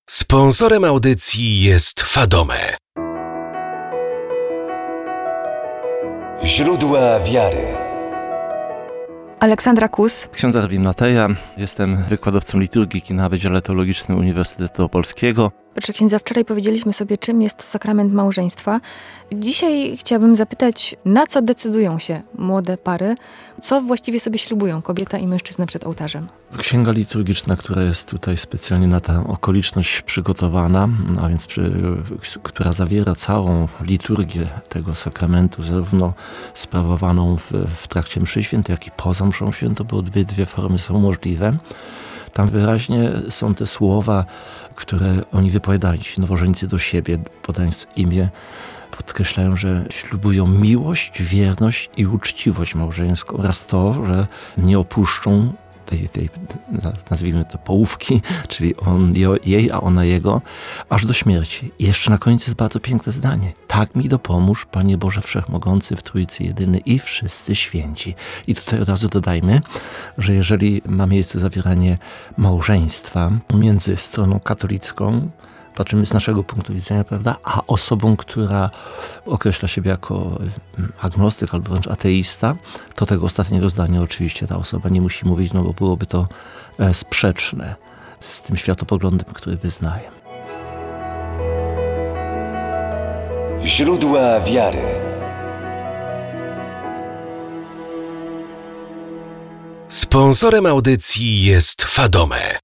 Sponsorem audycji jest Fadome. Źródła wiary. Aleksandra Kus. Ksiądz Erwin Mateja, jestem wykładowcą liturgiki na Wydziale Teologicznym Uniwersytetu Opolskiego. Proszę księdza, wczoraj powiedzieliśmy sobie, czym jest sakrament małżeństwa. Dzisiaj chciałabym zapytać, na co decydują się młode pary? Co właściwie sobie ślubują kobieta i mężczyzna przed ołtarzem? Księga liturgiczna, która jest tutaj specjalnie na tę okoliczność przygotowana, a więc która zawiera całą liturgię tego sakramentu, zarówno sprawowaną w trakcie mszy świętej, jak i poza mszą świętą, bo dwie formy są możliwe. Tam wyraźnie są te słowa, które oni wypowiadali, ci nowożeńcy do siebie, podając imię, podkreślają, że ślubują miłość, wierność i uczciwość małżeńską oraz to, że nie opuszczą tej nazwijmy to połówki, czyli on jej, a ona jego, aż do śmierci. I jeszcze na koniec jest bardzo piękne zdanie. Tak mi dopomóż, Panie Boże Wszechmogący, w Trójcy Jedyny i wszyscy święci. I tutaj od razu dodajmy, że jeżeli ma miejsce zawieranie małżeństwa między stroną katolicką, patrzymy z naszego punktu widzenia, prawda, a osobą, która określa siebie jako agnostyk albo wręcz ateista, to tego ostatniego zdania oczywiście ta osoba nie musi mówić, no bo byłoby to sprzeczne z tym światopoglądem, który wyznaje. Źródła wiary. Sponsorem audycji jest Fadome.